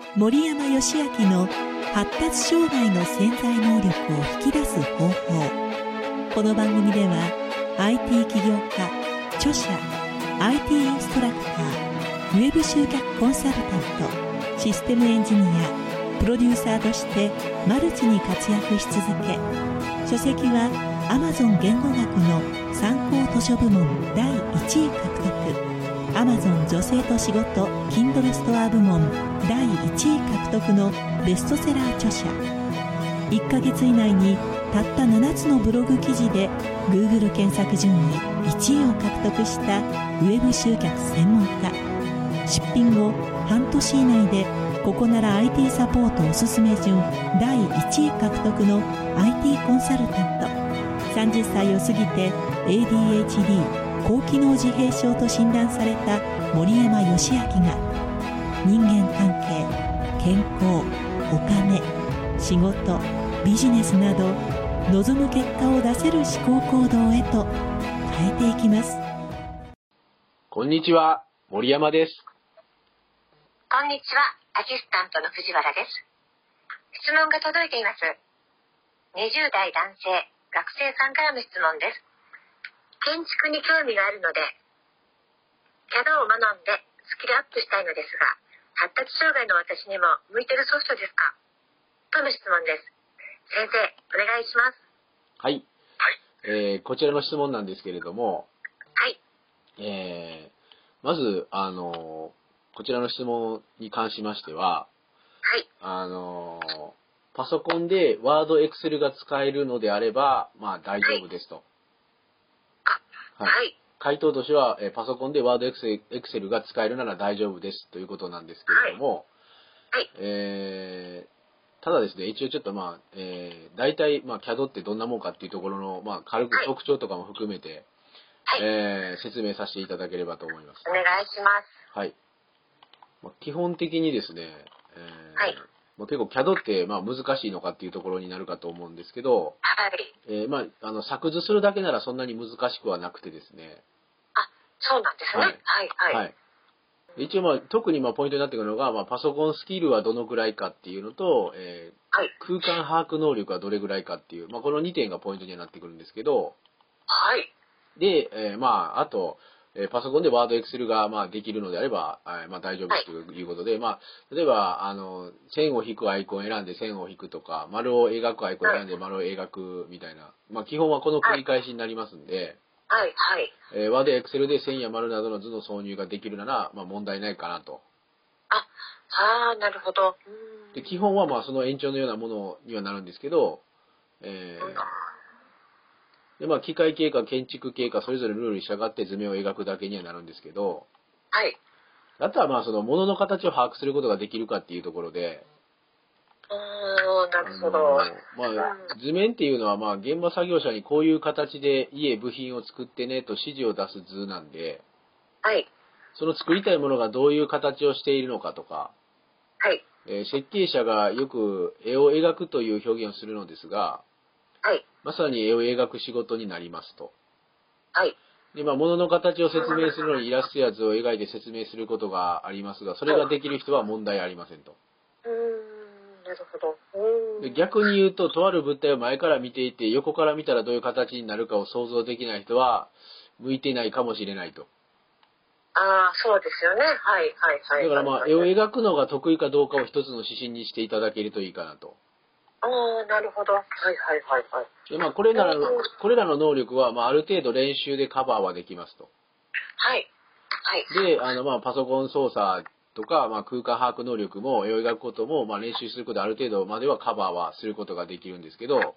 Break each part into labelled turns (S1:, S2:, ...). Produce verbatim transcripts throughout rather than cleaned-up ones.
S1: 森山義明の発達障害の潜在能力を引き出す方法。この番組では アイティー 起業家、著者、アイティー インストラクター、ウェブ集客コンサルタント、システムエンジニア、プロデューサーとしてマルチに活躍し続け、書籍は Amazon 言語学の参考図書部門だいいちい獲得、Amazon 女性と仕事 Kindle ストア部門だいいちい獲得のベストセラー著者。いっかげつ以内にたったななつのブログ記事で Google 検索順位いちいを獲得したウェブ集客専門家。出品後半年以内でここなら アイティー サポートおすすめ順だいいちい獲得の アイティー コンサルタント。さんじゅっさいを過ぎて エーディーエイチディー 高機能自閉症と診断された森山義明が人間関係、健康、お金、仕事、ビジネスなど望む結果を出せる思考行動へと変えていきます。
S2: こんにちは、森山です。
S3: こんにちは、アシスタントの藤原です。質問が届いています。にじゅうだい男性、学生さんからの質問です。建築に興味があるので、キャド を学んでスキルアップしたいのですが、発達障害の私にも向いているソフトですかとの質問です。先生、お願いします。
S2: はい。はい、えー、こちらの質問なんですけれども、
S3: はい。
S2: えー、まず、あの、こちらの質問に関しましては、
S3: はい。
S2: あの、パソコンで Word、Excel が使えるのであれば、まあ大丈夫ですと。はい
S3: あ、はい。
S2: 回答としては、パソコンで Word、Excel が使えるなら大丈夫ですということなんですけれども、
S3: はい。はい、
S2: えー、ただですね、一応ちょっとまあ、えー、大体、まあ、キャド ってどんなもんかっていうところの、まあ、軽く特徴とかも含めて、はい、えー、説明させていただければと思います。
S3: お願いします。
S2: はい。まあ、基本的にですね、えー、
S3: はい。
S2: まあ、結構 キャド ってまあ難しいのかっていうところになるかと思うんですけど、
S3: はい。
S2: えー、まあ、あの、作図するだけならそんなに難しくはなくてですね。
S3: あ、そうなんですね。はい、はい。はい、
S2: 一応まあ、特にまあポイントになってくるのが、まあ、パソコンスキルはどのくらいかっていうのと、えー
S3: はい、
S2: 空間把握能力はどれぐらいかっていう、まあ、このにてんがポイントにはなってくるんですけど、
S3: はい。
S2: で、えー、まあ、あと、えー、パソコンでワード、エクセルがまあできるのであれば、えー、まあ大丈夫ということで、はい、まあ、例えば、あの、線を引くアイコンを選んで線を引くとか、丸を描くアイコンを選んで丸を描くみたいな、まあ基本はこの繰り返しになりますんで、
S3: はい、はい。
S2: えー、ワード、エクセルで線や丸などの図の挿入ができるなら、まあ問題ないかなと。
S3: あ、あー、なるほど。
S2: で、基本はまあその延長のようなものにはなるんですけど、えー、で、まあ機械系か建築系かそれぞれルールに従って図面を描くだけにはなるんですけど、
S3: はい。
S2: あとはまあその物の形を把握することができるかっていうところで、
S3: うーん、なるほど。
S2: まあ、図面っていうのはまあ現場作業者にこういう形で家、部品を作ってねと指示を出す図なんで、
S3: はい。
S2: その作りたいものがどういう形をしているのかとか、
S3: はい。
S2: えー、設計者がよく絵を描くという表現をするのですが、
S3: はい。
S2: まさに絵を描く仕事になりますと。
S3: はい。
S2: で、まあ、物の形を説明するのにイラストや図を描いて説明することがありますが、それができる人は問題ありませんと。
S3: うーん、なるほど。うーん。
S2: で、逆に言うと、とある物体を前から見ていて、横から見たらどういう形になるかを想像できない人は、向いてないかもしれないと。
S3: ああ、そうですよね。はい、はい、はい。
S2: だからまあ、絵を描くのが得意かどうかを一つの指針にしていただけるといいかなと。
S3: ああ、なるほど。はい、はい、はい、はい。
S2: で、まあ、これらの、これらの能力は、まあ、ある程度練習でカバーはできますと。
S3: はい。はい。
S2: で、あの、まあ、パソコン操作とか、まあ、空間把握能力も、絵を描くことも、まあ、練習することである程度まではカバーはすることができるんですけど、
S3: はい。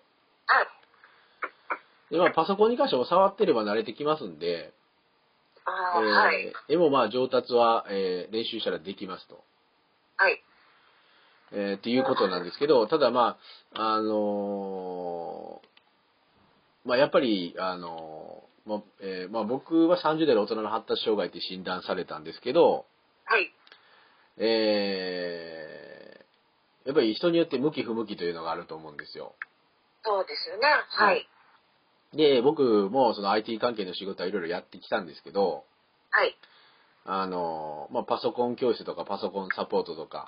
S2: で、まあ、パソコンに関しても触ってれば慣れてきますんで、
S3: ああ、
S2: えー
S3: はい。
S2: 絵もまあ、上達は、えー練習したらできますと。
S3: はい。
S2: えー、っていうことなんですけど、ただまあ、あのー、まあ、やっぱり、あのー、まあ、えーまあ、僕はさんじゅう代で大人の発達障害って診断されたんですけど、
S3: はい。
S2: えー、やっぱり人によって向き不向きというのがあると思うんですよ。
S3: そうですよね。はい。
S2: で、僕もその アイティー 関係の仕事はいろいろやってきたんですけど、
S3: はい。
S2: あの、まあ、パソコン教室とかパソコンサポートとか、え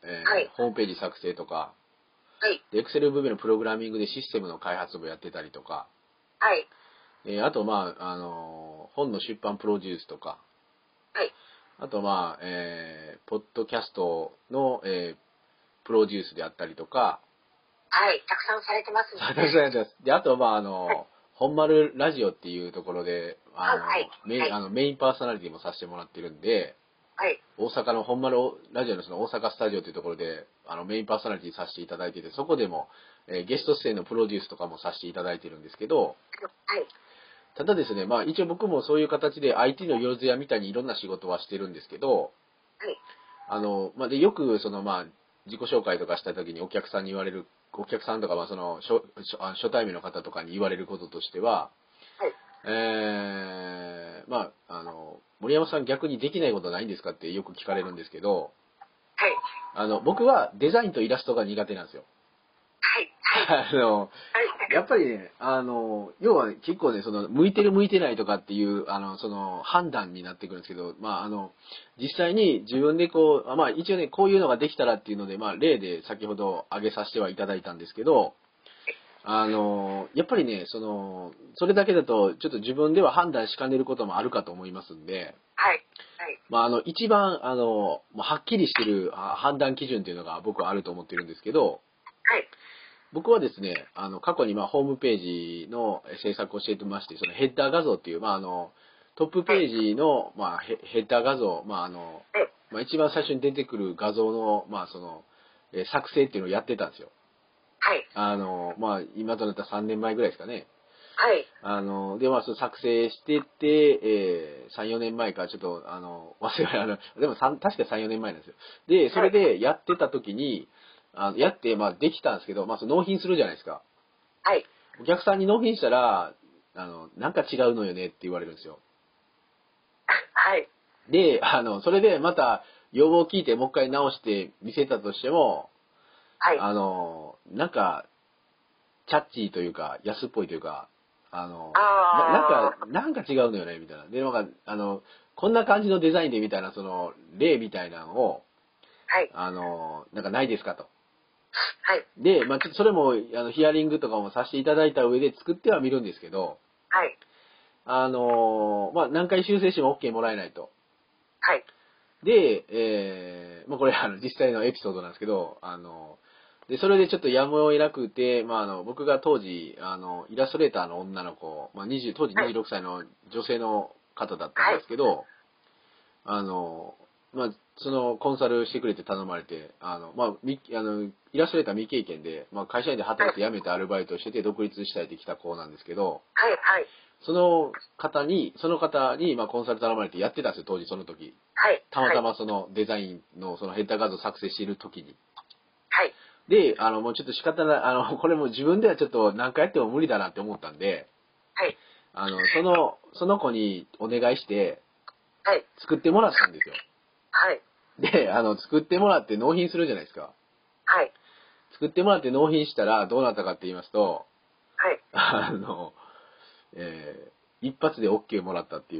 S2: えー
S3: はい。
S2: ホームページ作成とか、
S3: はい。
S2: で、Excel 部分のプログラミングでシステムの開発もやってたりとか、
S3: はい。
S2: えーあと、まあ、あのー本の出版プロデュースとか、
S3: はい。
S2: あと、まあ、えーポッドキャストの、えープロデュースであったりとか、
S3: はい。たくさんされてますね。
S2: たくさんやってます。で、あと、まあ、あの、
S3: はい
S2: 本丸ラジオっていうところで、あの、
S3: はいはい
S2: メインあのメインパーソナリティもさせてもらってるんで、
S3: はい。
S2: 大阪の本丸ラジオのその大阪スタジオというところで、あの、メインパーソナリティさせていただいてて、そこでも、えーゲスト出演のプロデュースとかもさせていただいてるんですけど、
S3: はい。
S2: ただですね、まあ、一応僕もそういう形で アイティー のよろずやみたいにいろんな仕事はしてるんですけど、
S3: はい。
S2: あの、まあ、で、よく、その、まあ、自己紹介とかした時にお客さんに言われる、お客さんとか、まあ、その、初初あ初対面の方とかに言われることとしては、
S3: はい。
S2: えー、まあ、あの、森山さん逆にできないことないんですかってよく聞かれるんですけど、
S3: はい。
S2: あの、僕はデザインとイラストが苦手なんですよ。
S3: はい。はい。
S2: あの、
S3: はい。
S2: やっぱりね、あの、要は結構ね、その、向いてる向いてないとかっていう、あの、その、判断になってくるんですけど、まあ、あの、実際に自分でこう、あまあ、一応ね、こういうのができたらっていうので、まあ、例で先ほど挙げさせてはいただいたんですけど、あの、やっぱりね、その、それだけだと、ちょっと自分では判断しかねることもあるかと思いますんで、
S3: はい。はい。
S2: まあ、あの、一番、あの、まあはっきりしてるあ判断基準っていうのが僕はあると思ってるんですけど、
S3: はい。
S2: 僕はですね、あの、過去にまあホームページの制作を教えてまして、そのヘッダー画像っていう、まああの、トップページの、まあ、ヘヘッダー画像、まああの、
S3: はい。
S2: まあ一番最初に出てくる画像の、まあその、えー作成っていうのをやってたんですよ。
S3: はい。
S2: あの、まあ今となったらさんねんまえぐらいですかね。
S3: はい。
S2: あの、で、まあ、その作成してて、えー、さん、よねんまえか、ちょっと、あの、忘れない、あの、でもさん、確かさん、よねんまえなんですよ。で、それでやってた時に、あのやって、まあ、できたんですけど、まあ、その納品するじゃないですか。
S3: はい。
S2: お客さんに納品したら、あの、なんか違うのよねって言われるんですよ。
S3: はい。
S2: で、あの、それでまた、要望を聞いて、もう一回直して見せたとしても、
S3: はい。
S2: あの、なんか、キャッチーというか、安っぽいというか、あの、
S3: あー
S2: ななんか、なんか違うのよね、みたいな。で、なんか、あの、こんな感じのデザインでみたいな、その、例みたいなのを、
S3: はい。
S2: あの、なんかないですかと。
S3: はい。
S2: で、まあちょっとそれも、あの、ヒアリングとかもさせていただいた上で作ってはみるんですけど、
S3: はい。
S2: あの、まあ何回修正しても OK もらえないと。
S3: はい。
S2: で、えー、まあこれ、あの、実際のエピソードなんですけど、あの、で、それでちょっとやむを得なくて、まあ、あの、僕が当時、あの、イラストレーターの女の子、まあ、にじゅう、当時にじゅうろくさいの女性の方だったんですけど、あの、まあ、その、コンサルしてくれて頼まれて、あの、まあ、みあの、イラストレーター未経験で、まあ、会社員で働いて辞めてアルバイトをしてて独立したいって来た子なんですけど、
S3: はい。はい。
S2: その方に、その方に、まあ、コンサル頼まれてやってたんですよ、当時その時。
S3: はい。
S2: たまた
S3: はい。
S2: まそのデザインのそのヘッダー画像作成している時に。
S3: はい。
S2: で、あの、もうちょっと仕方ない、あの、これも自分ではちょっと何回やっても無理だなって思ったんで、
S3: はい。
S2: あの、その、その子にお願いして、
S3: はい。
S2: 作ってもらったんですよ。
S3: はい。
S2: で、あの、作ってもらって納品するじゃないですか。
S3: はい。
S2: 作ってもらって納品したらどうなったかって言いますと、
S3: はい。
S2: あの、えー、一発で OK もらったっていう。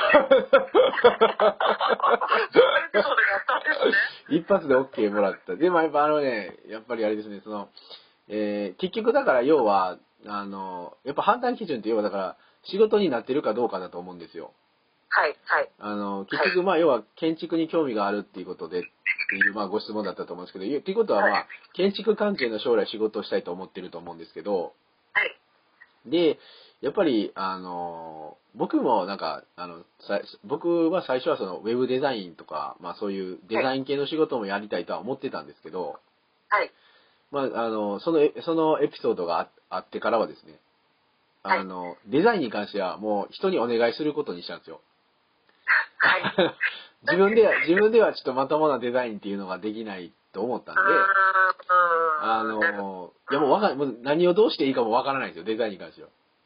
S2: 一発で OK もらった。でもやっぱあのね、やっぱりあれですね、その、えー、結局だから要は、あの、やっぱ判断基準って要はだから仕事になってるかどうかだと思うんですよ。
S3: はい。はい。
S2: あの、結局まあ要は建築に興味があるっていうことでっていうまあご質問だったと思うんですけど、っていうことはまあ建築関係の将来仕事をしたいと思ってると思うんですけど、
S3: はい。
S2: で、やっぱり、あの、僕もなんか、あの、さ僕は最初はそのウェブデザインとか、まあそういうデザイン系の仕事もやりたいとは思ってたんですけど、
S3: はい。
S2: まあ、あの、その、そのエピソードがああってからはですね、あの、デザインに関してはもう人にお願いすることにしたんですよ。
S3: はい。
S2: 自分では、自分ではちょっとまともなデザインっていうのができないと思ったんで、あ
S3: あー
S2: の、いやもうわかん、もう何をどうしていいかもわからないんですよ、デザインに関しては。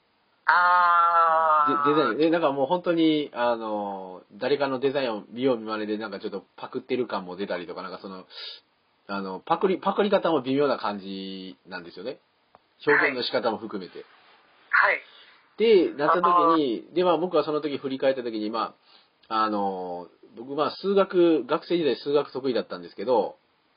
S3: あー
S2: でデザイン。で、なんかもう本当に、あの、誰かのデザインを見よう見まねでなんかちょっとパクってる感も出たりとか、なんかその、あの、パクリ、パクリ方も微妙な感じなんですよね。表現の仕方も含めて。
S3: はい。
S2: で、なった時に、で、まあ僕はその時振り返った時に、まあ、あの、僕まあ数学、学生時代数学得意だったんですけど、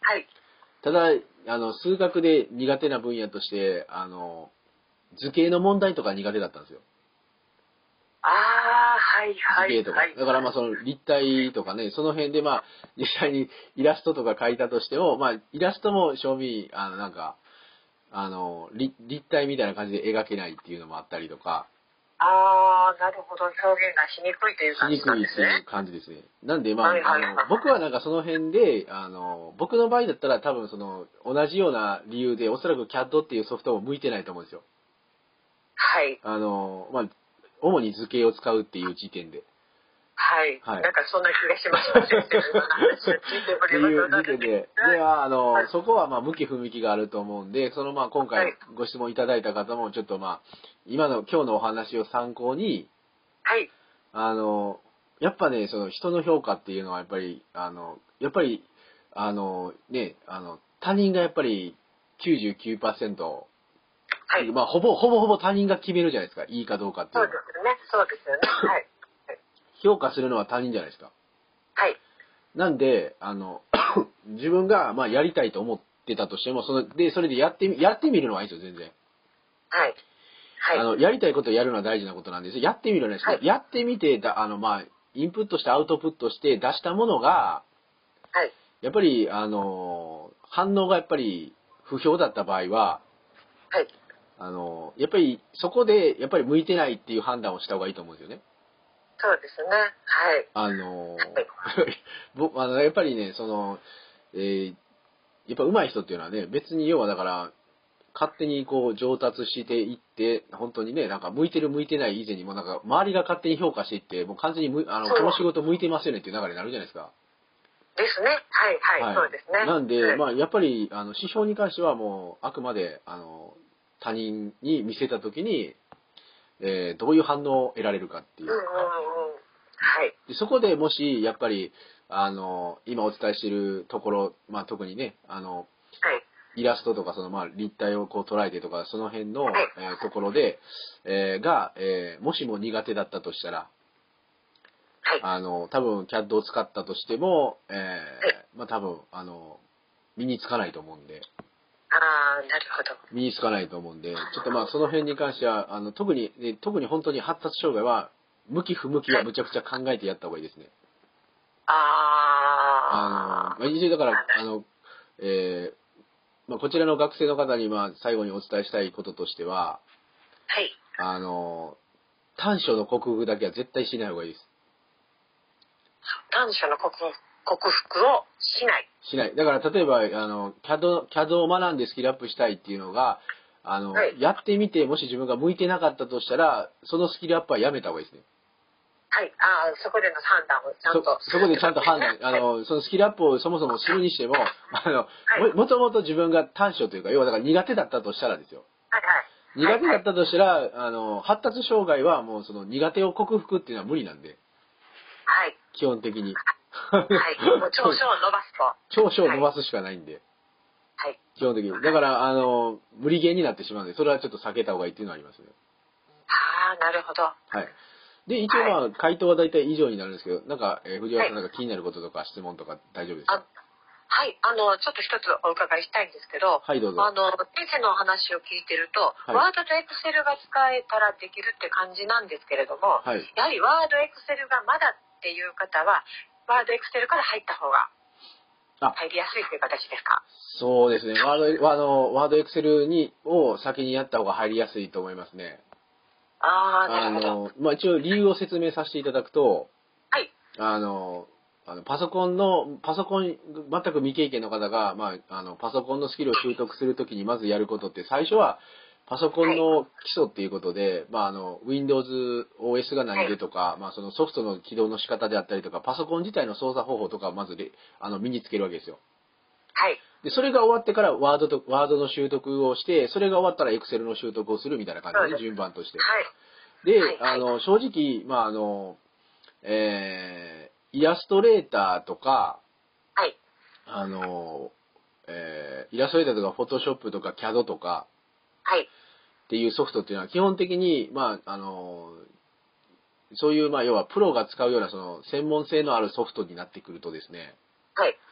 S3: はい。
S2: ただ、あの、数学で苦手な分野として、あの、図形の問題とか苦手だったんですよ。
S3: ああ、はいはい。
S2: 図形とか。だからまあその立体とかね、その辺でまあ実際にイラストとか描いたとしても、まあイラストも正味、あのなんか、あの、立体みたいな感じで描けないっていうのもあったりとか。
S3: ああ、なるほど。表現がしにくいという感じなんですね。
S2: しにくいっていう感じですね。なんでまあ、あの僕はなんかその辺で、あの、僕の場合だったら多分その同じような理由でおそらく キャッド っていうソフトも向いてないと思うんですよ。
S3: はい。
S2: あの、まあ、主に図形を使うっていう時点で。
S3: はい。はい、なんかそんな気がしました。って
S2: いう時点で。では、あの、はい、そこはまあ向き不向きがあると思うんで、そのまあ今回ご質問いただいた方もちょっとまあ、今の今日のお話を参考に、
S3: はい。
S2: あの、やっぱね、その人の評価っていうのはやっぱり、あの、やっぱり、あの、ね、あの、他人がやっぱりきゅうじゅうきゅうパーセント、はい、まあ、ほぼ、ほぼほぼ他人が決めるじゃないですか。いいかどうかっていうのは。
S3: そうですよね。そうですよね。はい。
S2: 評価するのは他人じゃないですか。
S3: はい。
S2: なんで、あの、自分が、まあ、やりたいと思ってたとしても、その、で、それでやってみ、やってみるのはいいですよ、全然。
S3: はい。はい。
S2: あの、やりたいことをやるのは大事なことなんです。やってみるのはですね、はい、やってみて、だあの、まあ、インプットしてアウトプットして出したものが、
S3: はい。
S2: やっぱり、あの、反応がやっぱり不評だった場合は、
S3: はい。
S2: あの、やっぱりそこで、やっぱり向いてないっていう判断をした方がいいと思うんですよね。
S3: そうですね。はい。
S2: あの、はい、僕、あの、やっぱりね、その、えー、やっぱ上手い人っていうのはね、別に要はだから、勝手にこう上達していって、本当にね、なんか向いてる向いてない以前にもなんか周りが勝手に評価していって、もう完全にむあのこの仕事向いてますよねっていう流れになるじゃないですか。
S3: ですね。はいはい、はい、そうですね。
S2: なんで、まあやっぱりあの指標に関してはもうあくまであの他人に見せたときに、えー、どういう反応を得られるかっていう。
S3: うんうんうん、はい。
S2: でそこでもしやっぱりあの今お伝えしているところ、まあ特にね、あの、
S3: はい
S2: イラストとかそのまあ立体をこう捉えてとかその辺の、えー、ところで、えー、が、えー、もしも苦手だったとしたら、
S3: はい、
S2: あの多分 キャッド を使ったとしても、えー、まあ多分あの身につかないと思うんで。
S3: ああ、なるほど。
S2: 身につかないと思うんで、ちょっとまあその辺に関してはあの特に、ね、特に本当に発達障害は向き不向きはむちゃくちゃ考えてやった方がいいですね。
S3: あ
S2: ああの、まあ、一応だからあの、えーまあ、こちらの学生の方にまあ最後にお伝えしたいこととしては、
S3: はい。
S2: あの、短所の克服だけは絶対しない方がいいです。
S3: 短所の克服克服をしない。
S2: しない。だから例えば、あの、キャッド、キャッド を学んでスキルアップしたいっていうのが、あの、はい、やってみて、もし自分が向いてなかったとしたら、そのスキルアップはやめた方がいいですね。
S3: はい。ああ、そこでの判断をちゃんと。
S2: そ、そこでちゃんと判断、あの、そのスキルアップをそもそもするにしても、あの、はい、も、もともと自分が短所というか、要はだから苦手だったとしたらですよ。
S3: はいはい。
S2: 苦手だったとしたら、はいはい、あの、発達障害はもうその苦手を克服っていうのは無理なんで。
S3: はい。
S2: 基本的に。
S3: はい。もう長所を伸ばすと。
S2: 長所を伸ばすしかないんで。
S3: はい。
S2: 基本的に。だから、あの、無理ゲーになってしまうんで、それはちょっと避けた方がいいっていうのはありますね。
S3: ああ、なるほど。
S2: はい。で、一応まあ、回答は大体以上になるんですけど、なんか、えー、藤原さんなんか気になることとか質問とか大丈夫ですか？
S3: はい、あの、ちょっと一つお伺いしたいんですけど、
S2: はい、どうぞ。
S3: あの、先生のお話を聞いてると、はい、ワードとエクセルが使えたらできるって感じなんですけれども、
S2: はい、
S3: やはりワードエクセルがまだっていう方は、ワードエクセルから入った方が入りやすいという形ですか？
S2: そうですね。ワード、あの、ワードエクセルに、を先にやった方が入りやすいと思いますね。
S3: ああ、なるほど。
S2: あの、まあ、一応理由を説明させていただくと、
S3: はい。
S2: あの、あのパソコンの、パソコン、全く未経験の方が、まあ、あの、パソコンのスキルを習得するときにまずやることって、最初は、パソコンの基礎っていうことで、はい、まあ、あの、Windows オーエス が何でとか、はい、まあ、そのソフトの起動の仕方であったりとか、パソコン自体の操作方法とかをまずで、あの、身につけるわけですよ。
S3: はい。
S2: で、それが終わってからワードと、ワードの習得をして、それが終わったら Excel の習得をするみたいな感じで、ね、順番として。
S3: はい。
S2: で、
S3: はいはい、
S2: あの、正直、まあ、あの、えー、イラストレーターとか、
S3: はい。
S2: あの、えー、イラストレーターとか、フォトショップとか、キャド とか、
S3: はい。
S2: っていうソフトっていうのは、基本的に、まあ、あの、そういう、まあ、要は、プロが使うような、その、専門性のあるソフトになってくるとですね、
S3: はい。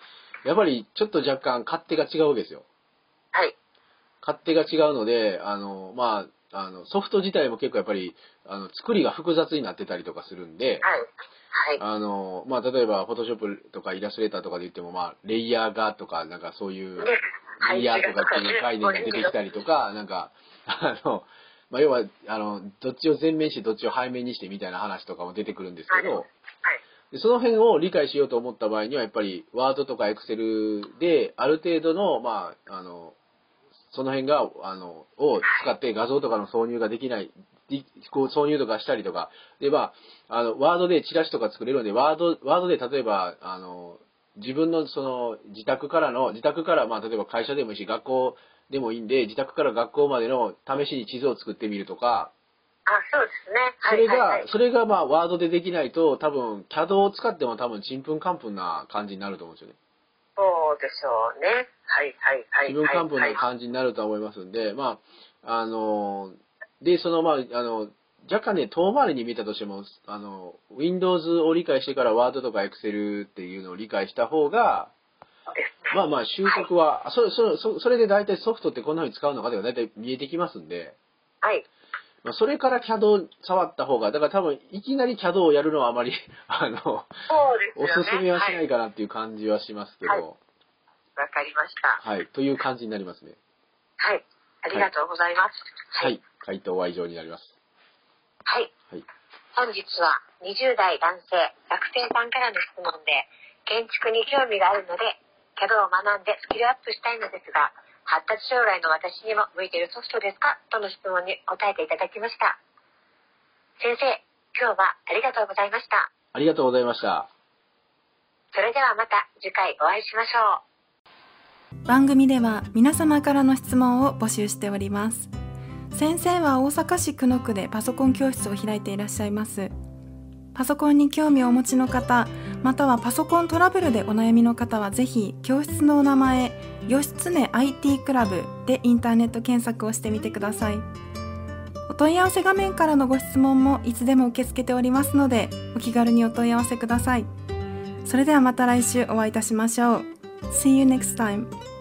S2: やっぱりちょっと若干勝手が違うわけですよ。
S3: はい。
S2: 勝手が違うので、あの、まあ、あの、ソフト自体も結構やっぱり、あの、作りが複雑になってたりとかするんで、
S3: はい。はい。
S2: あの、まあ、例えば、フォトショップとかイラストレーターとかで言っても、まあ、レイヤーがとか、なんかそういう、レイヤーとかっていう概念が出てきたりとか、なんか、あの、まあ、要は、あの、どっちを前面にして、どっちを背面にしてみたいな話とかも出てくるんですけど、
S3: はい。
S2: でその辺を理解しようと思った場合には、やっぱり、ワードとかエクセルで、ある程度の、まあ、あの、その辺が、あの、を使って画像とかの挿入ができない、こう挿入とかしたりとか、で、まあ、あの、ワードでチラシとか作れるので、ワード、ワードで例えば、あの、自分のその、自宅からの、自宅から、まあ、例えば会社でもいいし、学校でもいいんで、自宅から学校までの試しに地図を作ってみるとか、
S3: あ、そうですね。
S2: それが、
S3: はいはいはい、
S2: それがまあ、ワードでできないと、多分、キャド を使っても多分、ちんぷんかんぷんな感じになると思うんですよね。
S3: そうでしょうね。はいはいはい。
S2: ちんぷんかんぷんな感じになると思いますんで、まあ、あの、で、その、まあ、あの、若干ね、遠回りに見たとしても、あの、Windows を理解してから Word とか Excel っていうのを理解した方が、まあまあ、習得は、はい、そそそそれで大体ソフトってこんな風に使うのかでは大体見えてきますんで、
S3: はい。
S2: まあ、それから キャド を触った方が、だから多分、いきなり キャド をやるのはあまり、あの、
S3: そうですよね、
S2: おすすめはしないかなっていう感じはしますけど。
S3: はい。わ、はい、かりました。
S2: はい。という感じになりますね。
S3: はい。ありがとうございます。
S2: はい。はい、回答は以上になります。
S3: はい。はい、本日はにじゅう代男性、学生さんからの質問で、建築に興味があるので、キャド を学んでスキルアップしたいのですが、発達障害の私にも向いているソフトですかとの質問に答えていただきました。先生、今日はありがとうございました。
S2: ありがとうございました。
S3: それではまた次回お会いしましょ
S4: う。番組では皆様からの質問を募集しております。先生は大阪市久野区でパソコン教室を開いていらっしゃいます。パソコンに興味をお持ちの方、またはパソコントラブルでお悩みの方はぜひ教室のお名前、義経 アイティー クラブでインターネット検索をしてみてください。お問い合わせ画面からのご質問もいつでも受け付けておりますので、お気軽にお問い合わせください。それではまた来週お会いいたしましょう。See you next time.